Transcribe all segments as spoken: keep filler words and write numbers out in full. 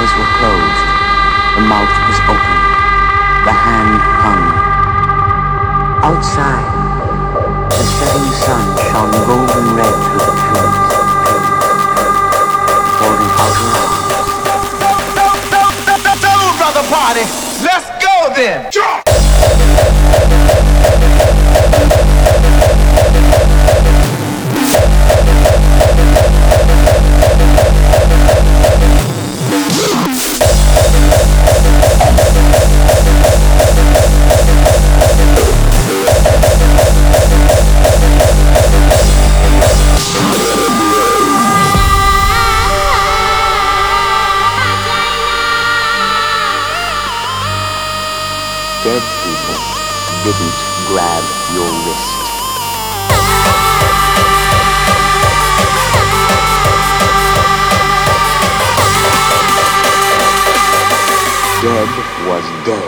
eyes were closed, the mouth was open, the hand hung. Outside, the setting sun shone golden red through the trees, trees, trees, holding out her arms. Hello, brother party, let's go then! Jump! Dead people didn't grab your wrist. Dead was dead.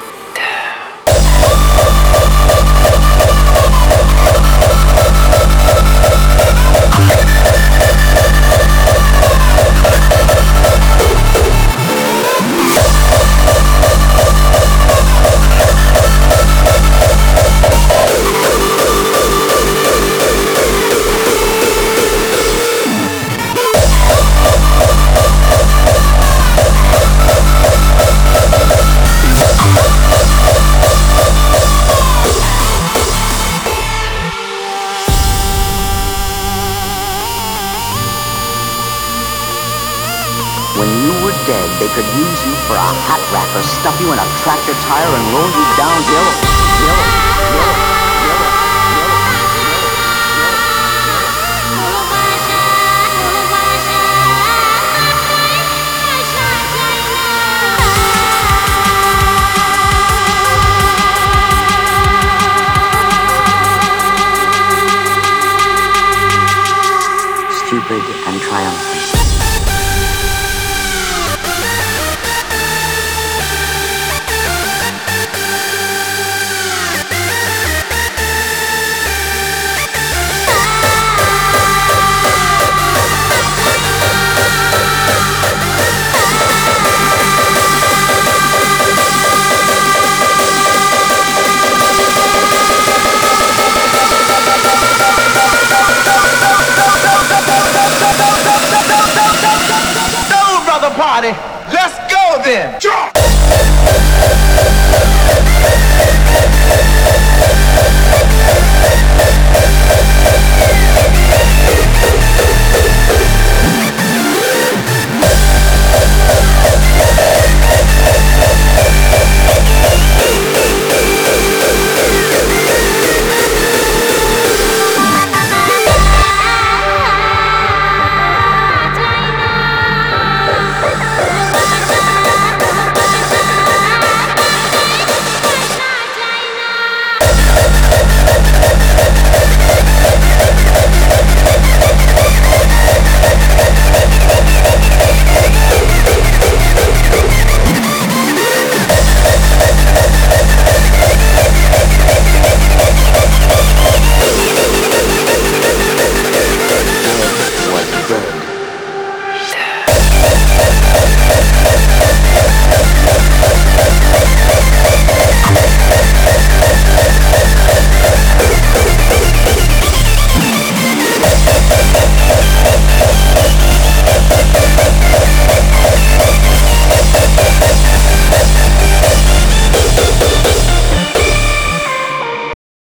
When you were dead, they could use you for a hat rack or stuff you in a tractor tire and roll you downhill. Hill, hill, hill, hill. Stupid and triumphant. Party, let's go then! Jump!